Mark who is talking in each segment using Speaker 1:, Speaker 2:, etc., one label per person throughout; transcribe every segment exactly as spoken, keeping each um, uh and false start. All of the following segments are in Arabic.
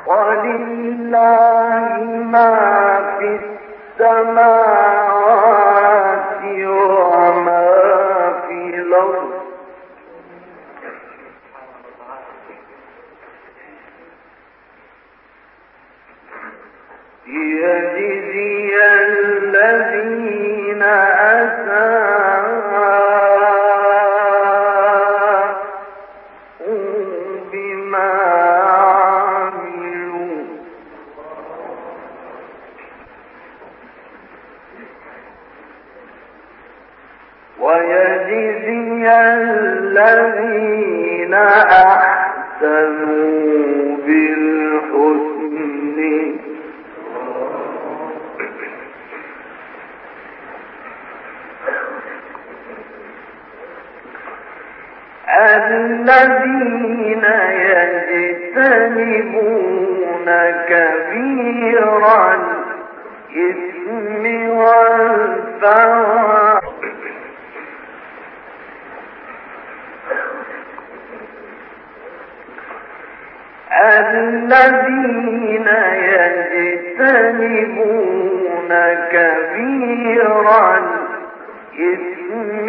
Speaker 1: ولله ما في السماوات وما في الأرض ليجزي الذين أساءوا بما عملوا ويجزي الذين أحسنوا بالحسن الذين يجتنبون كبير الإثم والفواحش الذين يجتنبون كبير الإثم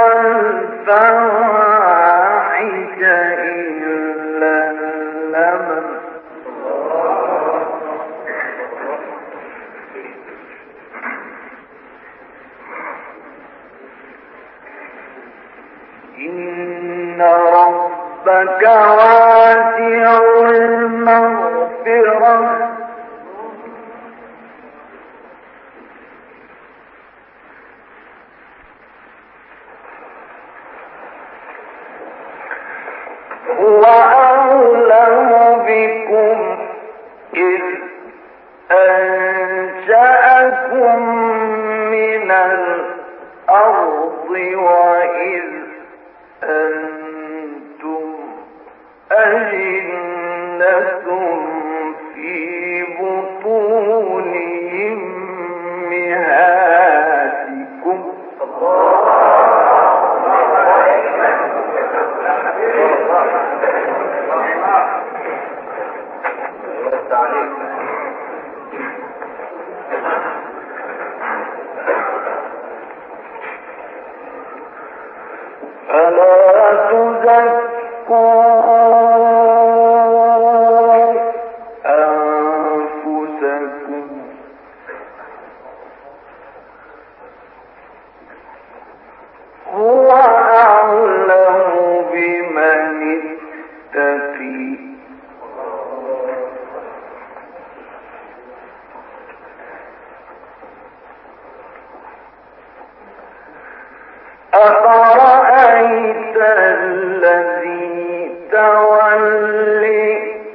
Speaker 1: والفواحش إلا اللمم إن ربك واسع المغفرة هو أعلم بكم إذ أنشأكم من الأرض وإذ أنتم أجنة في بطون أمهاتكم فلا تزكوا أنفسكم هو أعلم بمن اتقي أفرأيت الذي تولي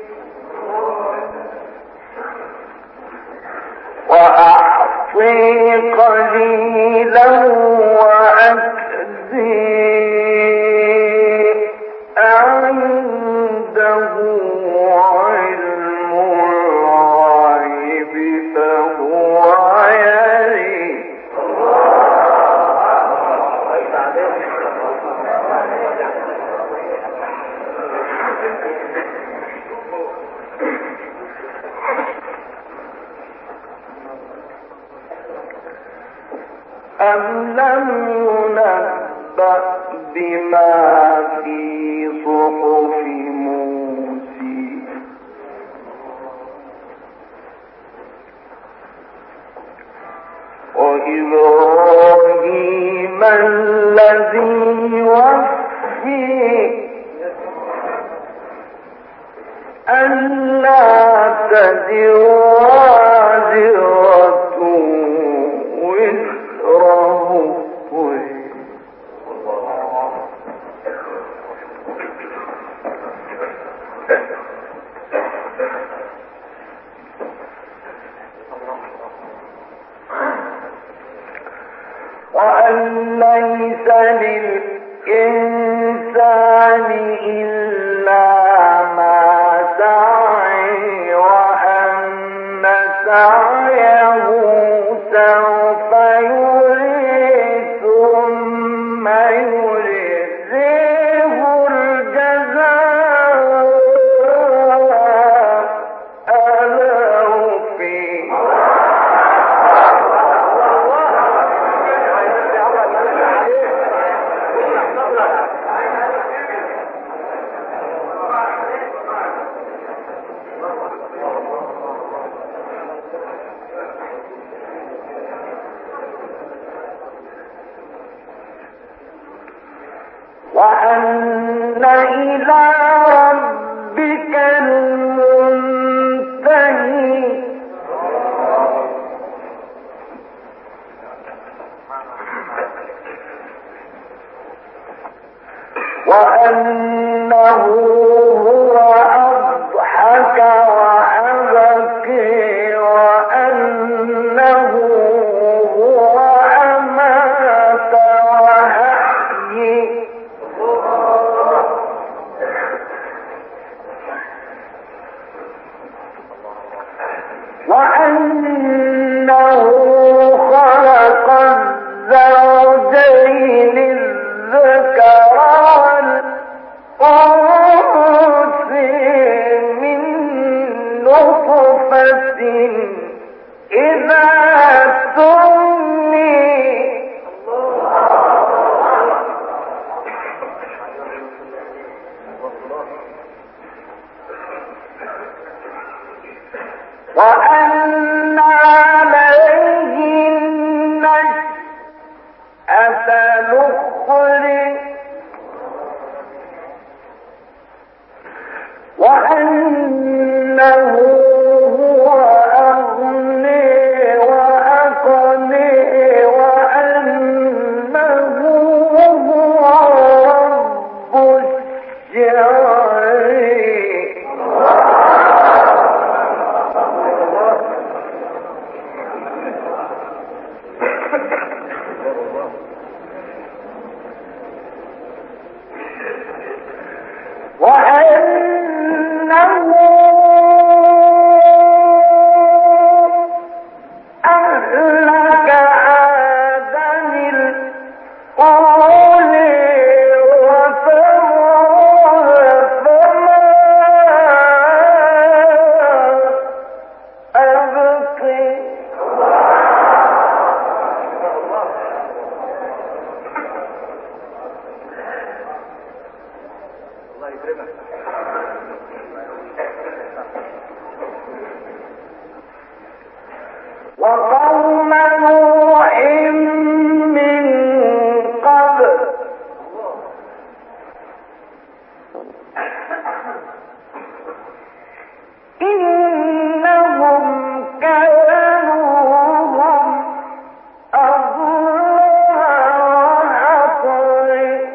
Speaker 1: وأعطي قليلا وأكدي عنده علم الغيب فهو يري أم لم ينبأ بما في صحف موسى وإبراهيم الذي وفي ألا تزر وازرة وزر أخرى وأن ليس للإنسان إلا ما سعى وأن سعيه سوف يرى ثم يجزيه الجزاء وأن إلى ربك المنتهي وأنه هو أضحك وأبكي وأنه هو أمات وأحيي وأنه خلق الزوجين الذكر والأنثى من نطفة إذا تمني وأن عليه النشأة الأخرى وأنه هو أغني وأقني وأنه هو رب الشعير وأنه أهلك عادا الأولى وثمود فما أبقي وقوم نوح من قبل إنهم كانوا هم أظلم وأطغى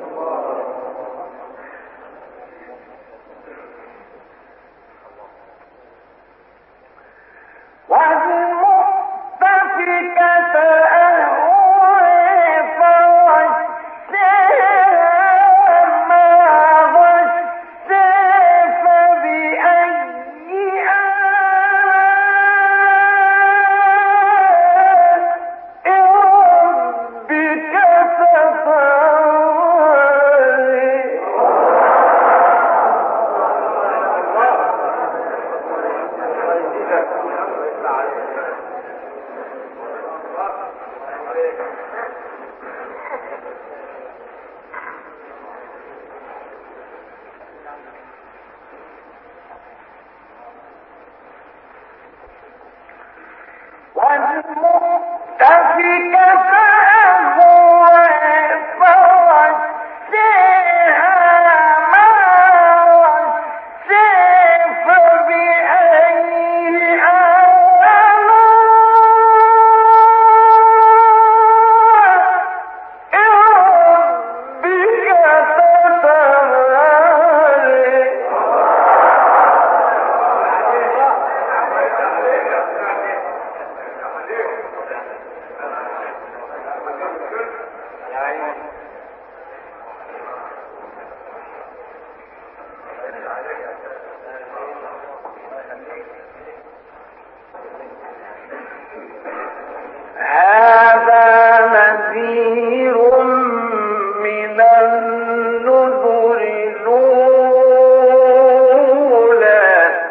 Speaker 1: والمؤتفكة أهوى فغشاها ما غشى فبأي آلاء ربك تتمارى والمؤتفكة أهوى فغشاها ما غشى فبأي آلاء ربك تتمارى هذا نذير من النذر الأولى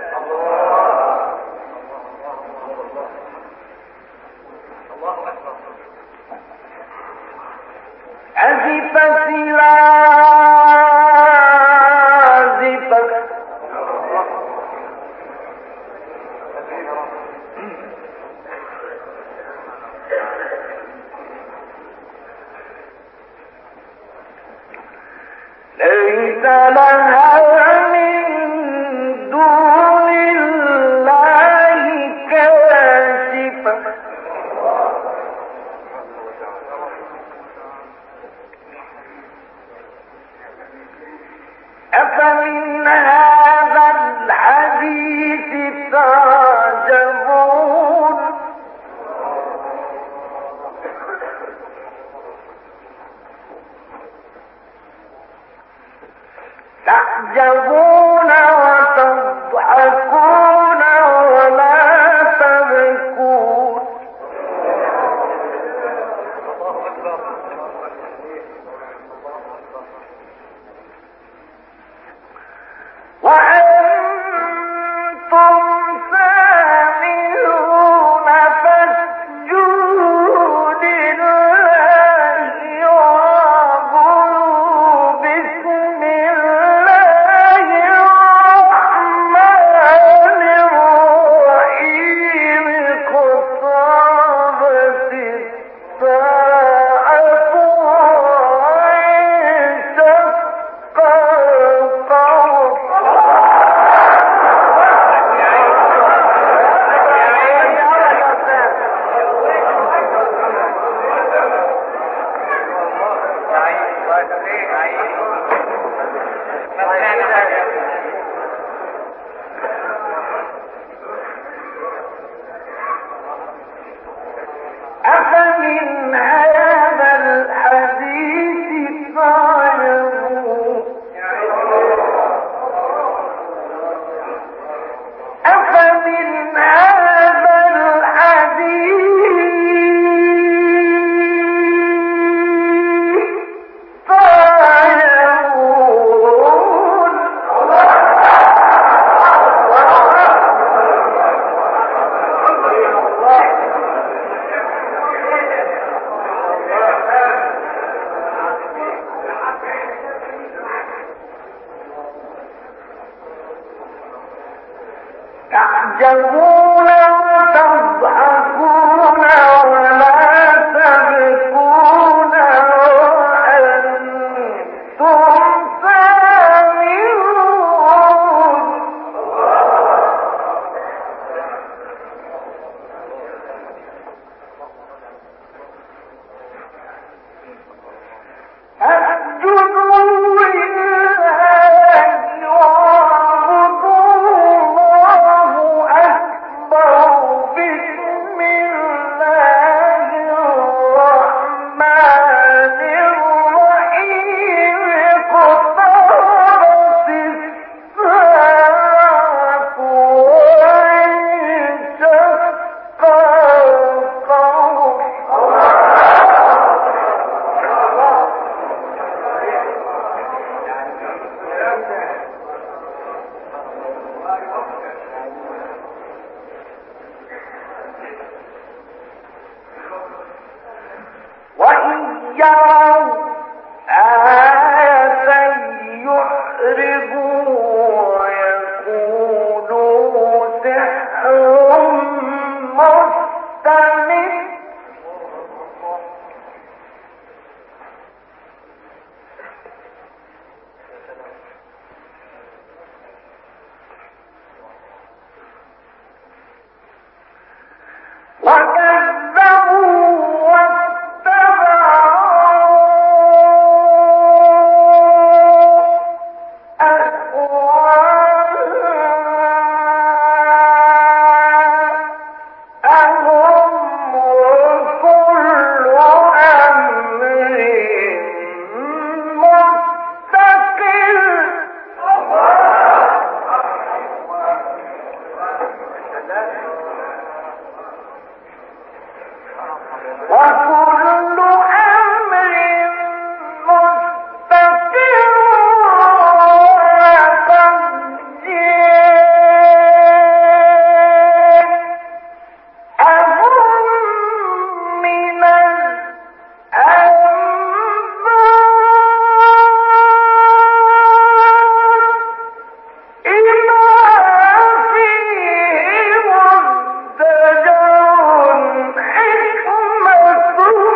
Speaker 1: أزفت الآزفة تعجبون وتضحكون ولا تبكون وأنتم سامرون اسجدوا لله واعبدوا الله أكبر بسم الله الرحمن الرحيم اقتربت الساعة وانشق القمر وإن يروا آية يعرضوا ويقولوا سحر مستمر وكذبوا وكل أمر مستقر وتنجيل أهم من الأنباء إذا فيه مزدجر حكمة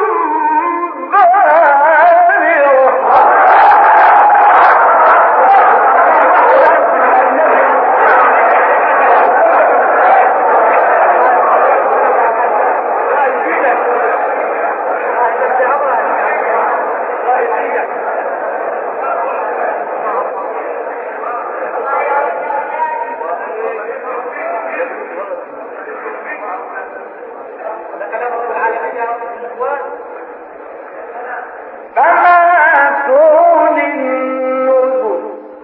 Speaker 1: فما تغني النذر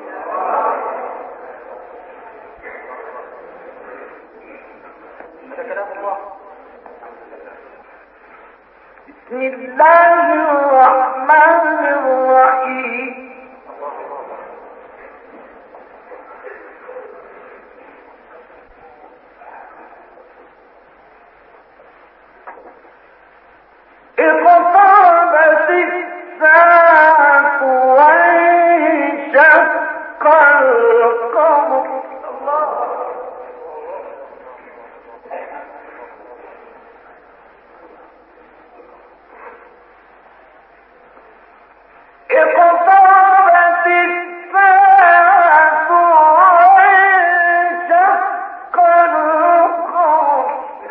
Speaker 1: بسم الله الرحمن الرحيم اقتربت الساعة وانشق القمر اقتربت الساعة وانشق القمر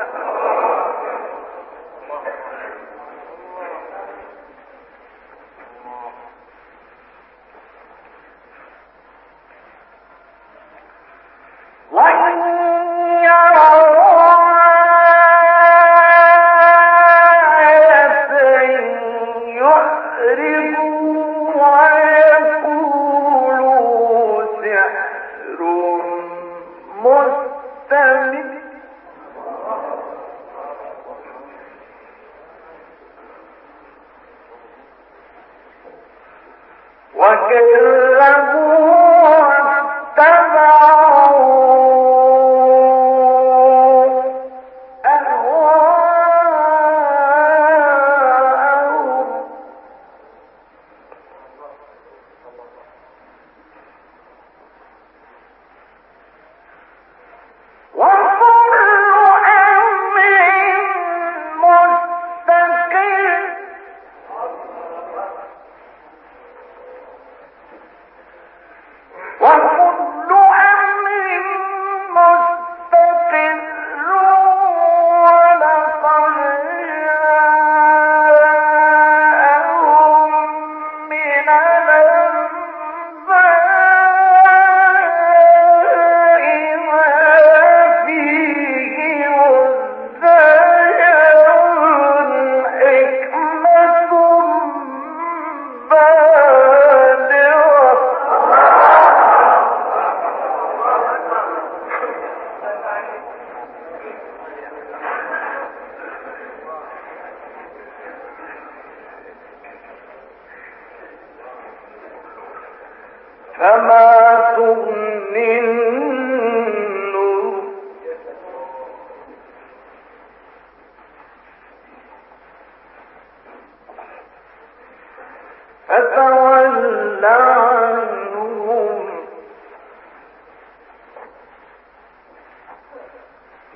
Speaker 1: وإن يروا آية يعرضوا ويقولوا سحر مستمر وكذبوا واتبعوا أهواءهم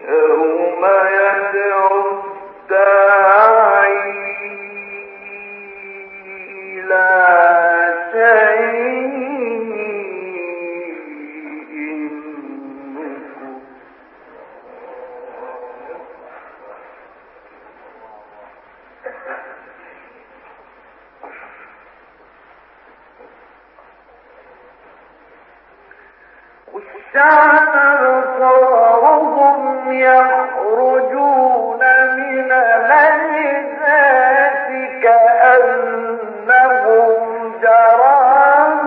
Speaker 1: يخرجون من الأجداث كأنهم جراد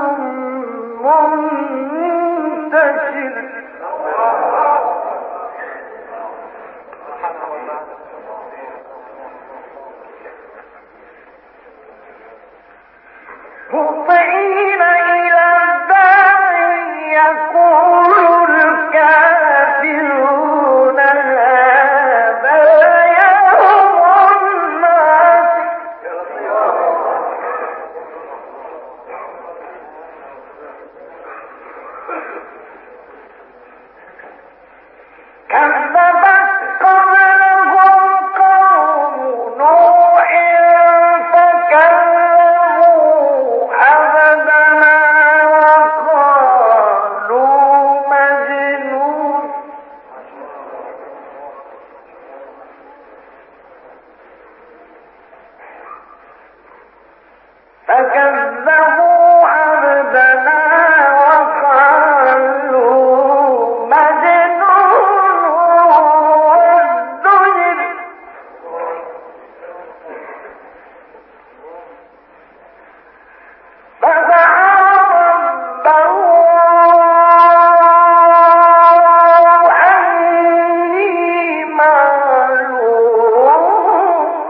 Speaker 1: منتشر مهطعين إلى الداع يقول الكافرون هذا يوم عسير كذبت قبلهم قوم نوح فكذبوا عبدنا وقالوا مجنون فكذبوا عبدنا وقالوا مجنون وازدجر فدعا ربه أني مغلوب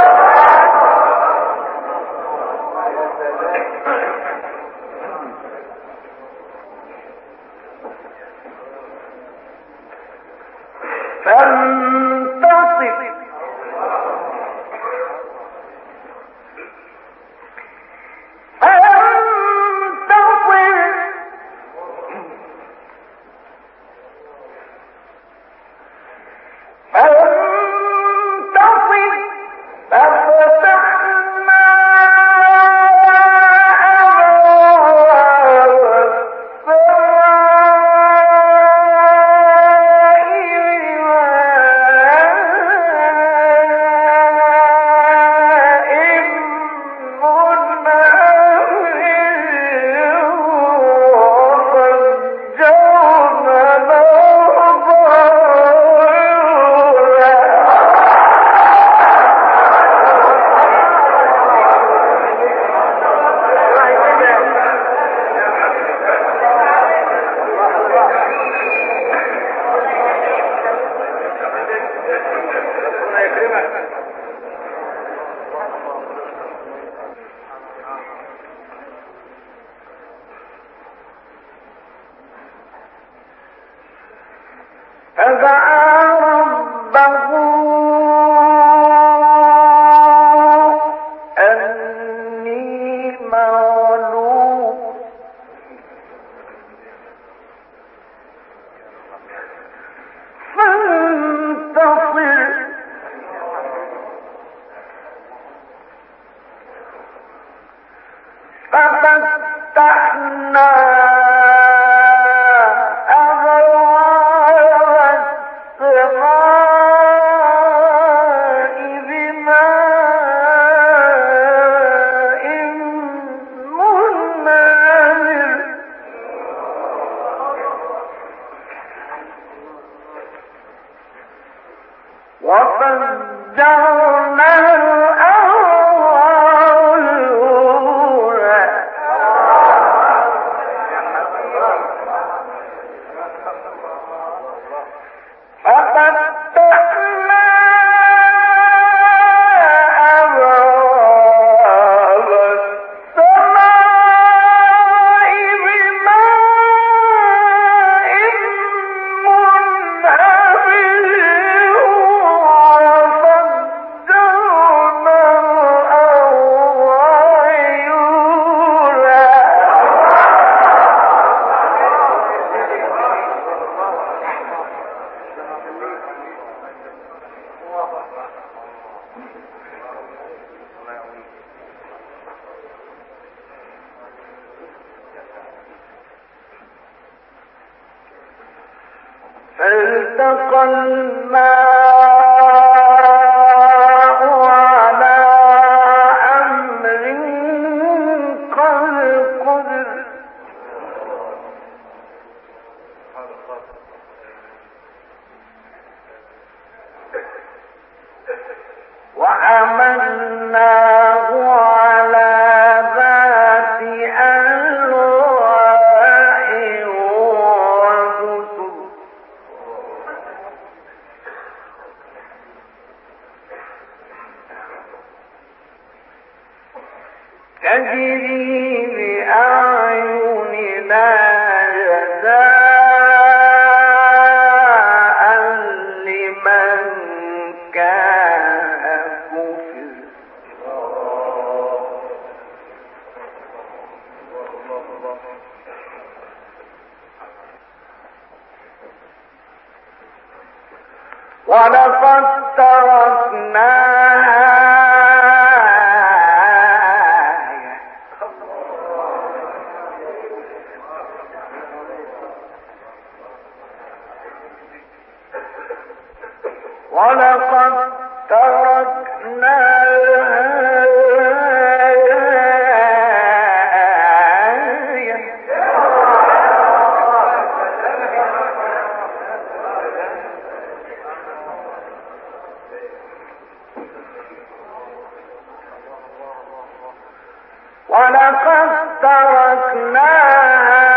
Speaker 1: فانتصر فانتصر فانتصر ففتحنا أبواب السماء فدعا ربه أني مغلوب فانتصر ففتحنا أبواب السماء بماء منهمر وفجرنا الأرض عيونا ففتحنا أبواب السماء بماء منهمر وفجرنا التقى الماء على أمر قد قدر وحملناه على ذات ألواح ودسر تجري بأعيننا جزاء لمن كان كفر ولقد تركناها ولقد تركناها ولقد تركناها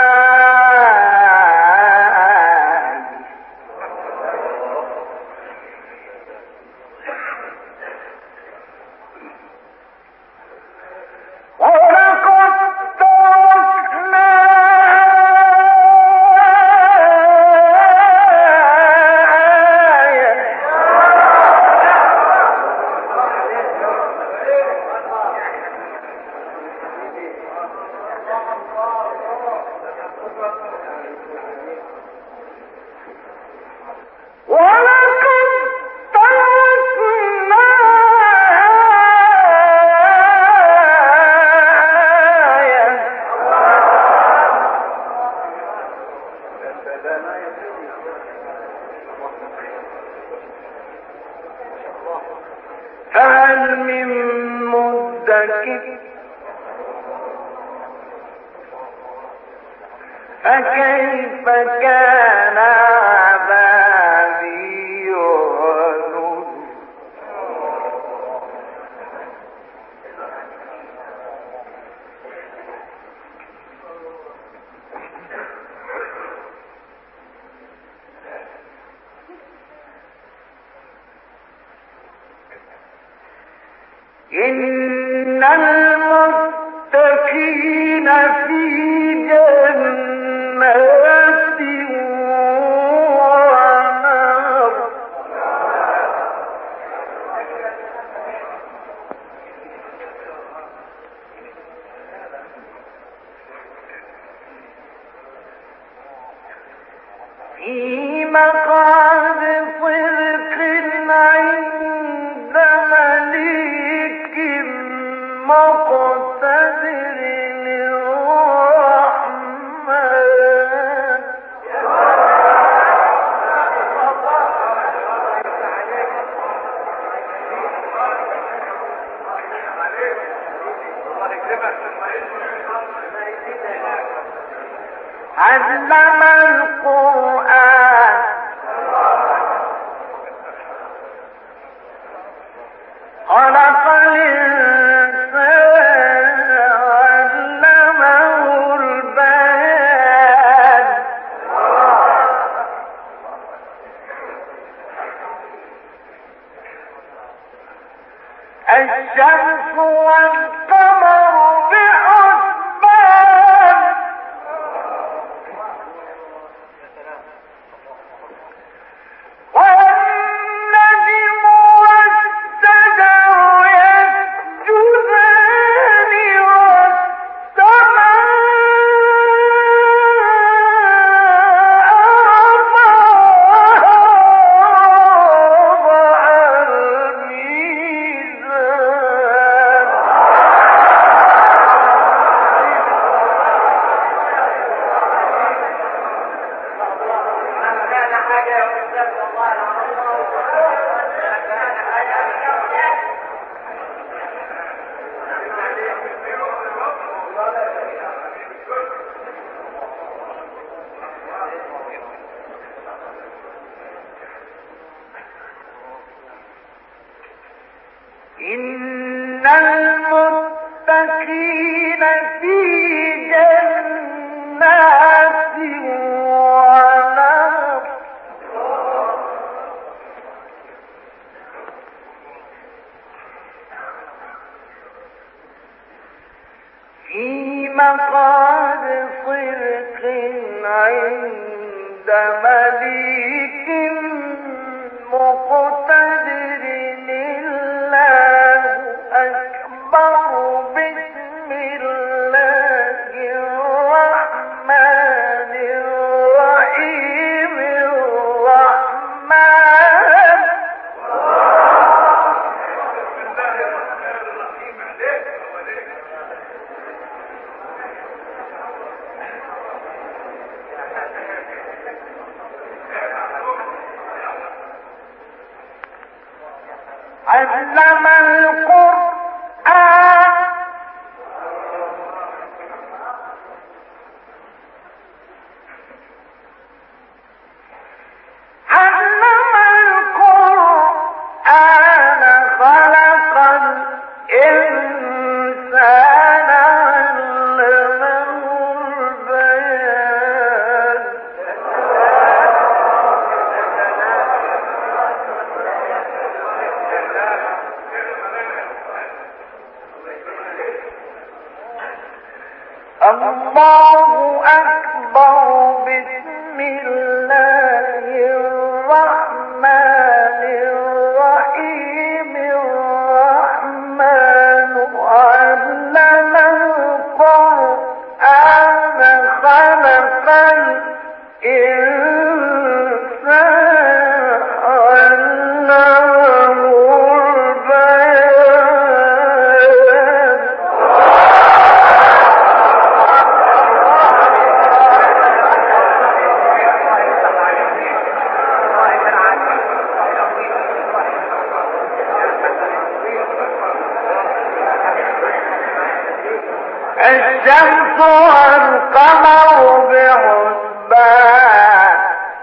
Speaker 1: فهل من مدكر فكيف كان عذابي ونذر إن المتقين في جنات ونهر في مقعد صدق عند مليك مقتدر الرحمن علم القرآن خلق الإنسان علمه البيان الشمس والقمر بحسبان والنجم والشجر يسجدان والسماء رفعها ووضع الميزان إن المتقين في جنات ونهر في مقعد صدق عند مليك مقتدر. الله أكبر. بسم الله الرحمن الرحيم. الرحمن علم القرآن علم القرآن خلق الإنسان علمه البيان. الله أكبر. بسم الله الرحمن الرحيم. الرحمن علم القرآن خلق الإنسان علمه البيان. الشمس والقمر بحسبان.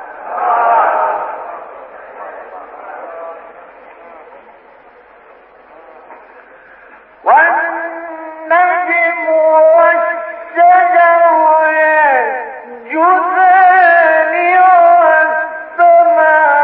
Speaker 1: والنجم والشجر يسجدان والسماء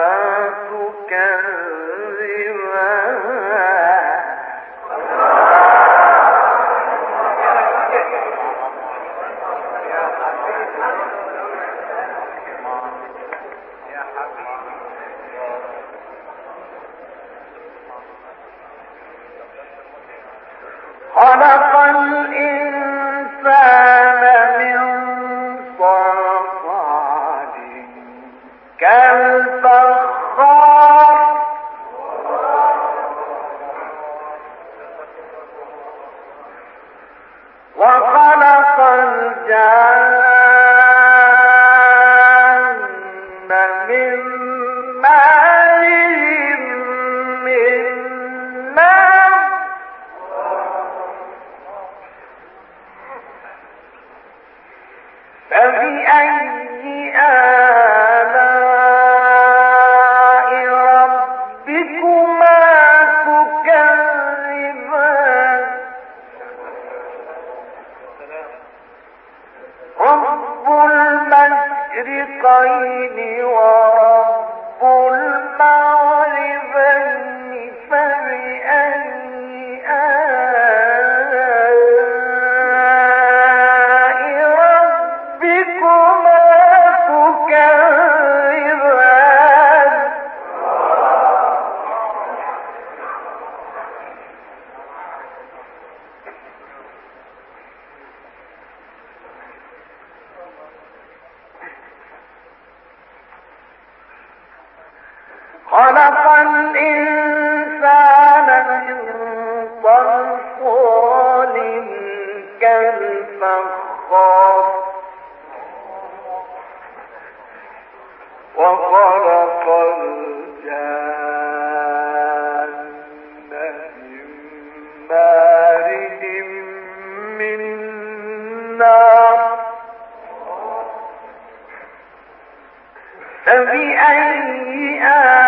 Speaker 1: تكذبان الإنسان من صلصال كالفخار وخلق الجان من مارج من نار فبأي آلاء ربكما تكذبان رب المشرقين ورب المغربين فبأي آلاء ربكما تكذبان خلق الإنسان من صلصال كالفخار وخلق الجان من مارج من نار فبأي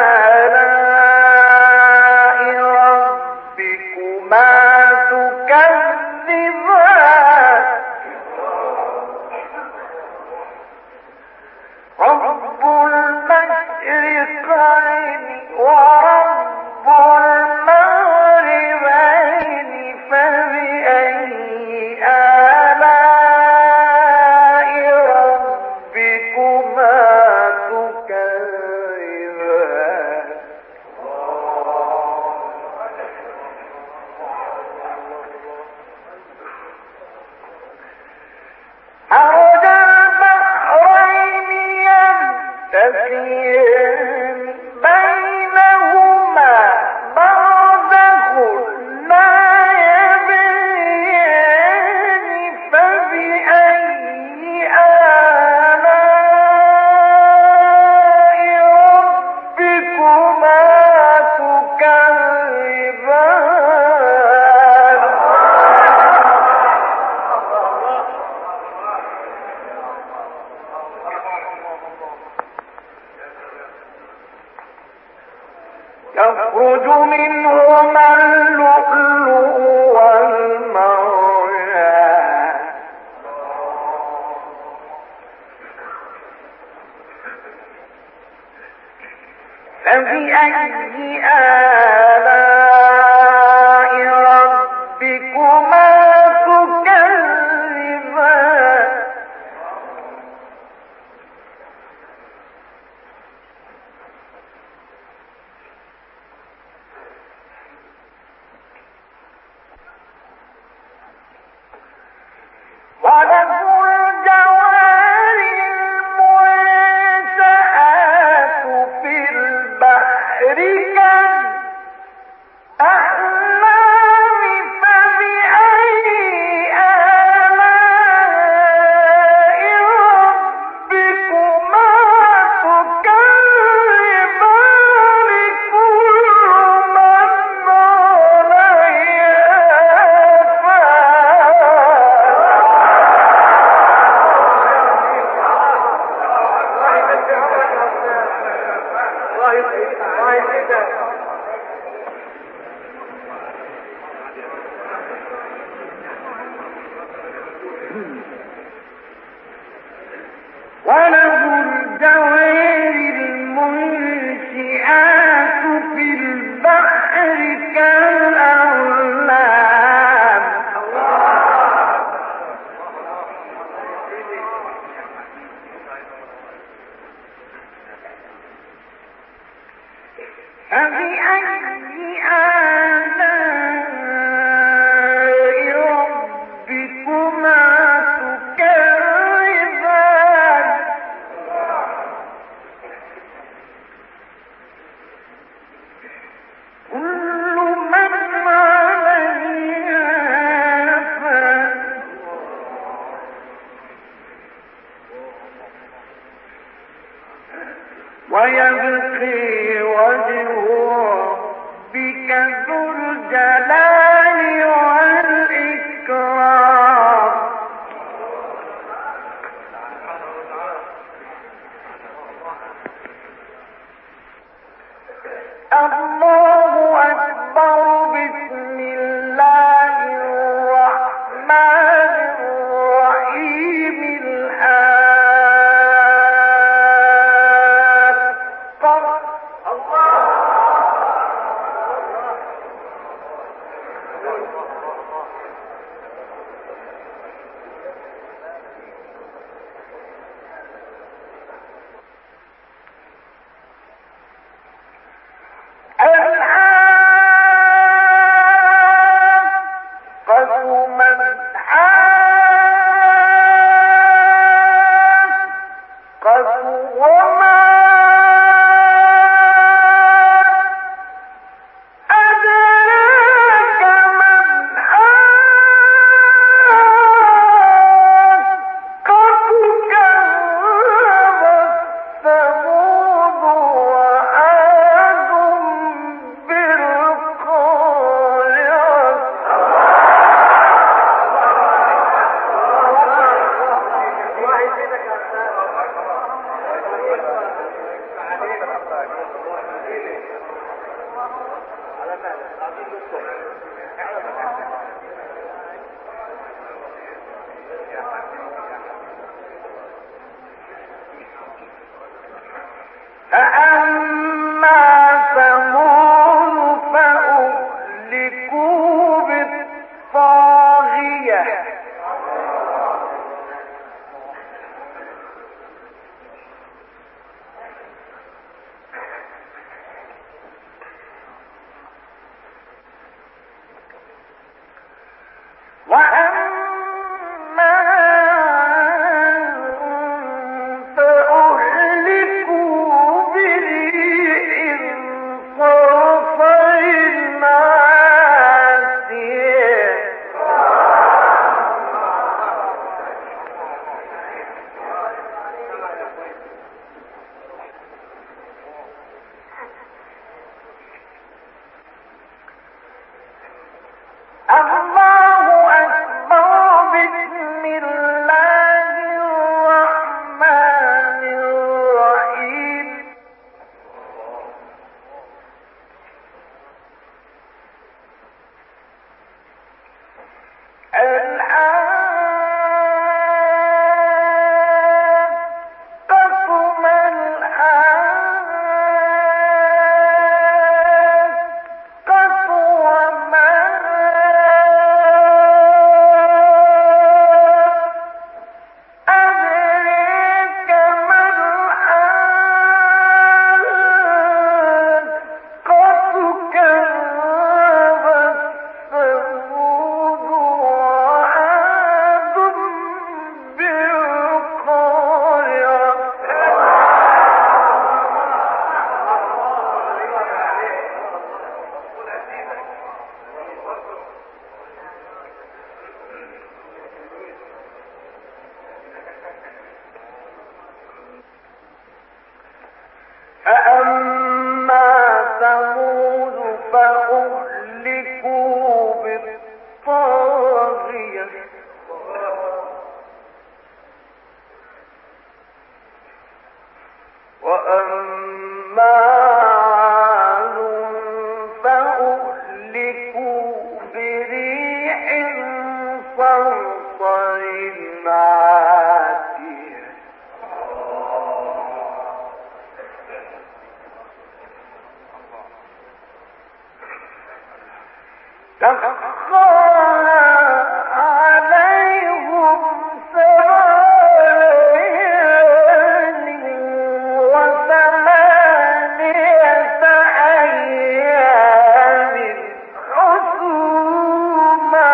Speaker 1: آلاء ربكما تكذبان رب المشرقين ورب المغربين فبأي آلاء ربكما تكذبان مرج البحرين يلتقيان بينهما برزخ لا يبغيان فبأي آلاء ربكما تكذبان الجلال والإكرام. الله أكبر. بسم الله الرحمن الرحيم. الحاقة. فأما ثمود فأهلكوا بالطاغية. وأما فأهلكوا بريح صرصر عاتية. الله أكبر. بسم الله الرحمن الرحيم. الحاقة ما الحاقة وما أدريك ما الحاقة. كذبت ثمود وعاد بالقارعة. فأما ثمود فأهلكوا بالطاغية. وأما عاد فأهلكوا بريح صرصر عاتية. سخرها عليهم سبع ليال وثمانية أيام حسوما.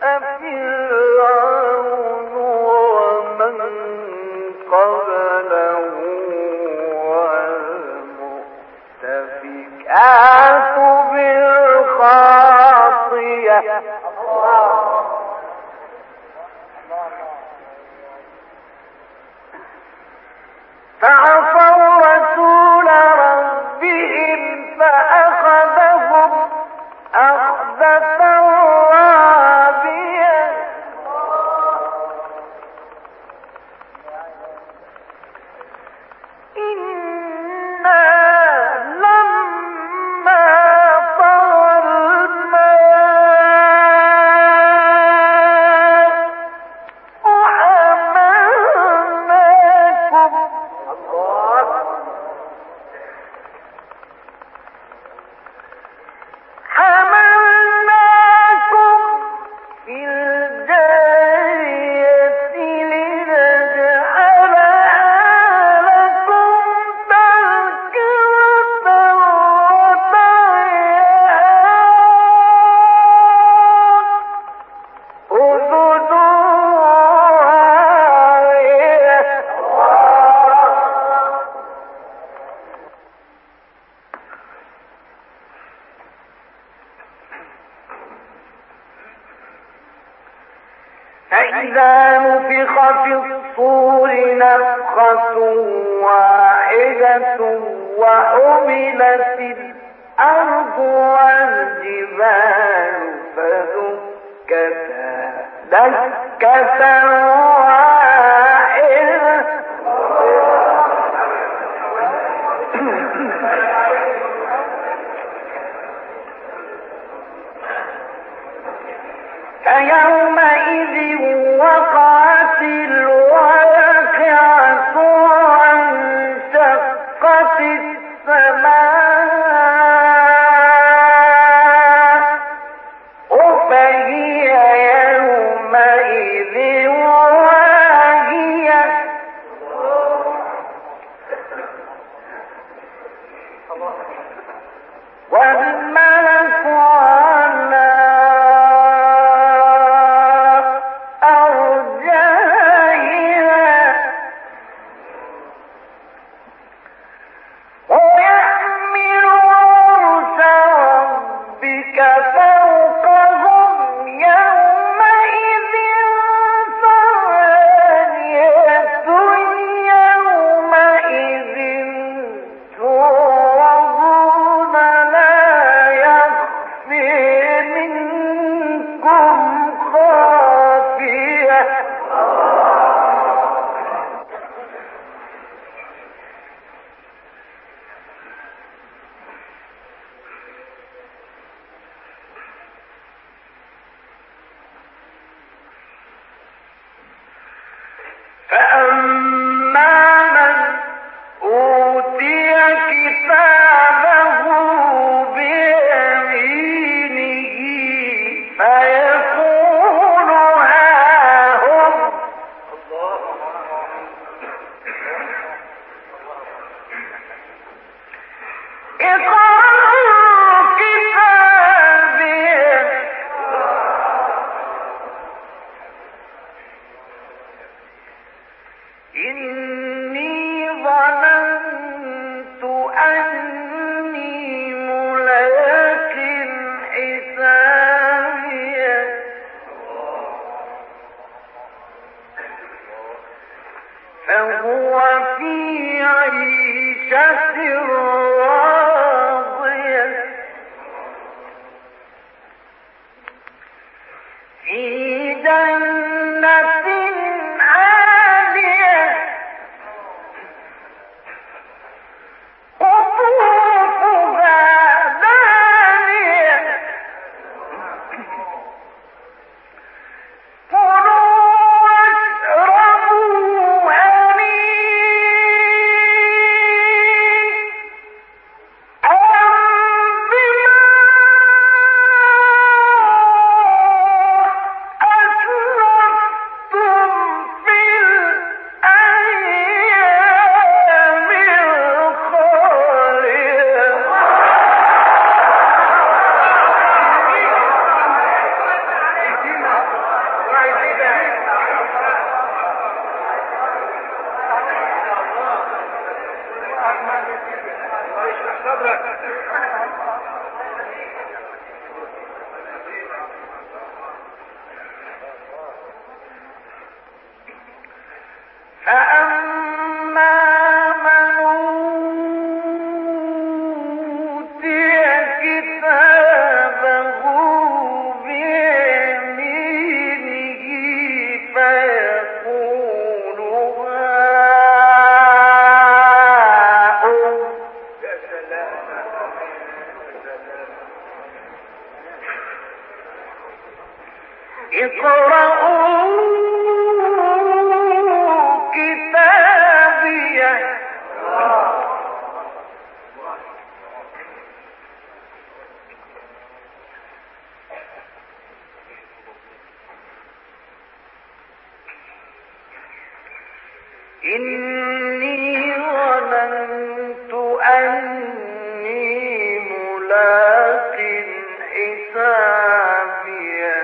Speaker 1: فرعون ومن قبله والمؤتفكات بالخاطية فعصوا رسول ربهم فأخذهم أخذة رابية إنا لما طغى الماء وحملناكم حملناكم في الجارية لنجعلها لكم تذكرة وتعيها أذن واعية فإذا نفخ في الصور نفخة واحدة وحملت الأرض والجبال فدكتا دكة واحدة فيومئذ وقعت الواقعة وانشقت السماء فهي يومئذ واهية والملك على أرجائها ويحمل عرش ربك فوقهم يومئذ ثمانية يومئذ تعرضون لا يخفي منكم خافية فأما من أوتي كتابه بيمينه فيقول هاهم اقرأوا كتابيه إني ظننت أني ملاق حسابيه فهو في عيشة راضية في جنة عالية قطوفها دانية كلوا واشربوا هنيئا بما أسلفتم إني ظننت أني ملاق حسابيه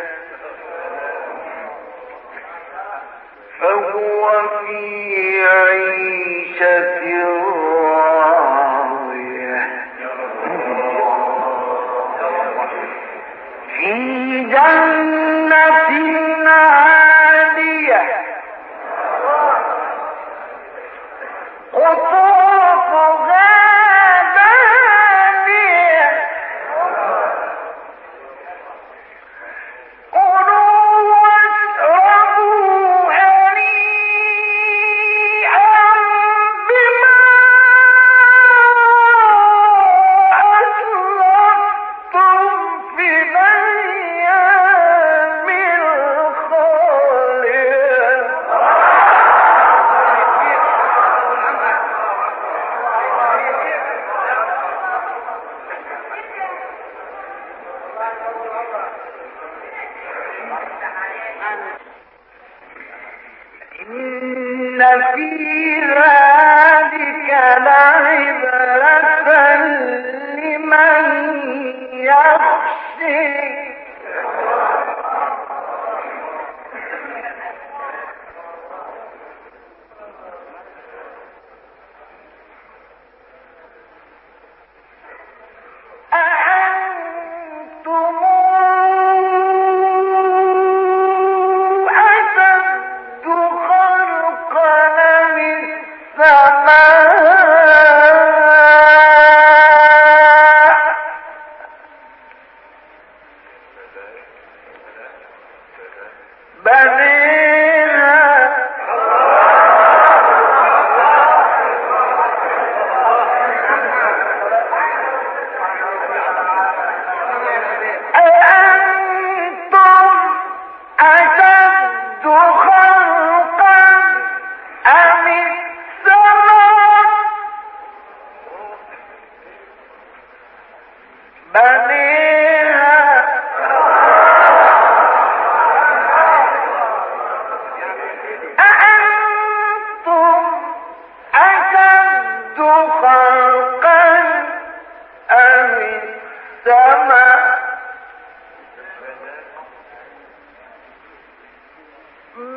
Speaker 1: فهو في عيشة راضية في جنة عالية قطوفها دانية كلوا واشربوا هنيئا بما أسلفتم في الأيام الخالية إن في ذلك لعبرة لمن يخشى أأنتم أشد خلقا من السماء بنيها أأنتم أشد خلقا أم السماء بنيها أأنتم أشد خلقا أم السماء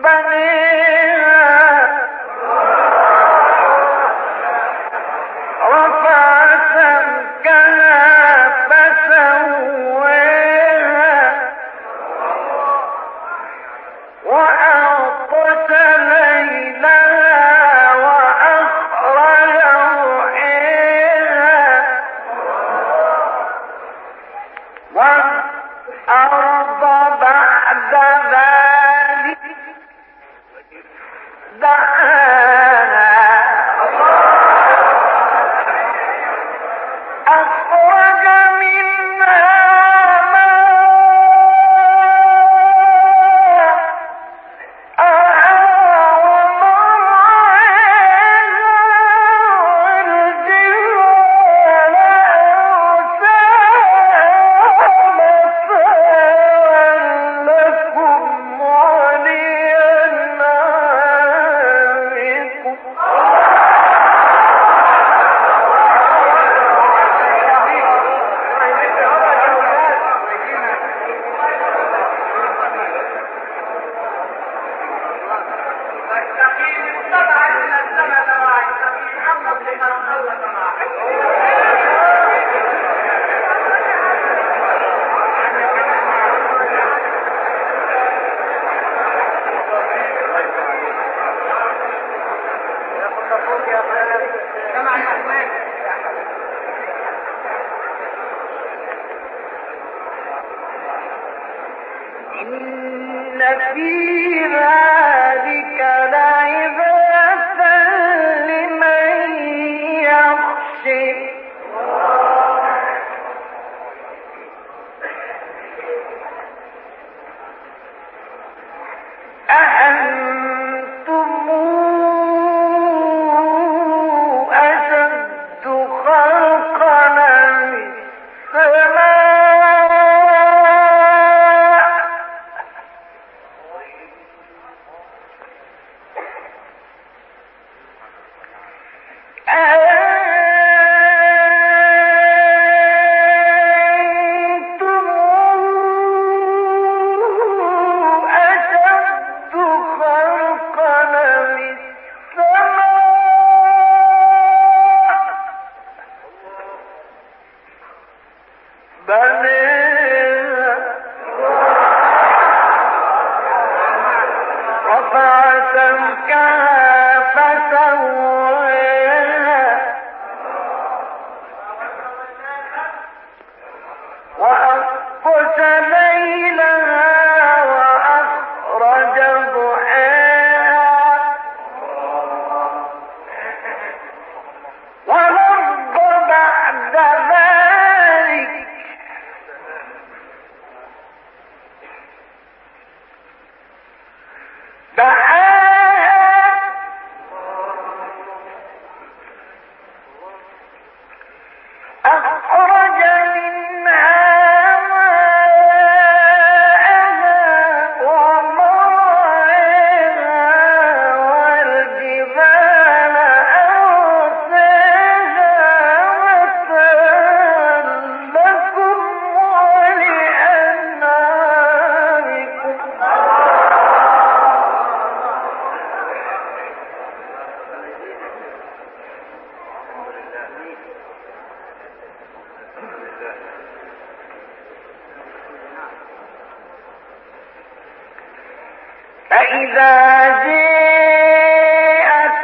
Speaker 1: ذلك لعبرة لمن يخشى أأنتم أشد خلقا من السماء وأغطش ليلها وأخرج ضحاها والأرض بعد ذلك دحاها أخرج منها فإذا جاءت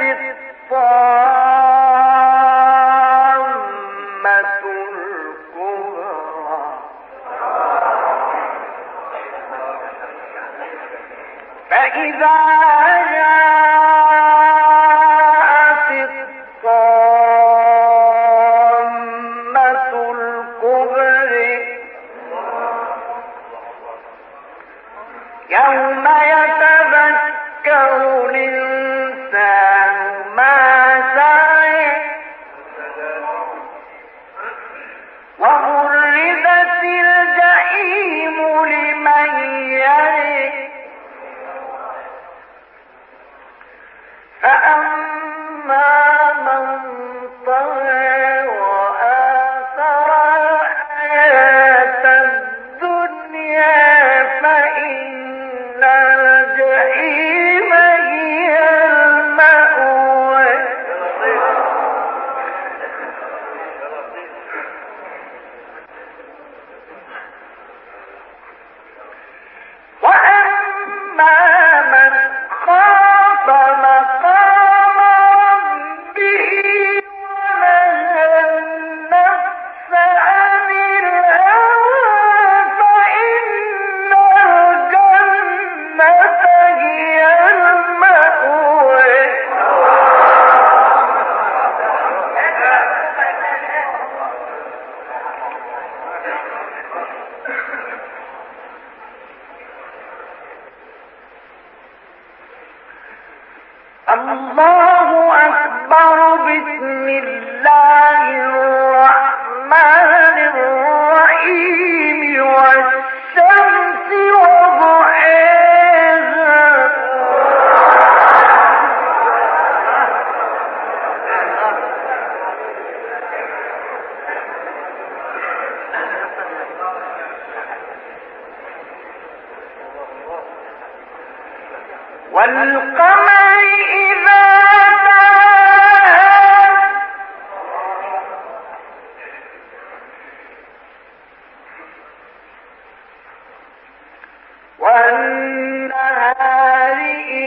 Speaker 1: الطامة الكبرى فإذا جاءت الطامة الكبرى يوم يتذكر الإنسان ما سعى وبرزت الجحيم لمن يرى فأما من طغى وآثر الحياة الدنيا فإن الجحيم هي المأوى وأما من خاف مقام ربه ونهى النفس عن الهوى فإن الجنة هي المأوى الله أكبر بسم الله الرحمن الرحيم والشمس وضحاها والقمر إذا تلاها والنهار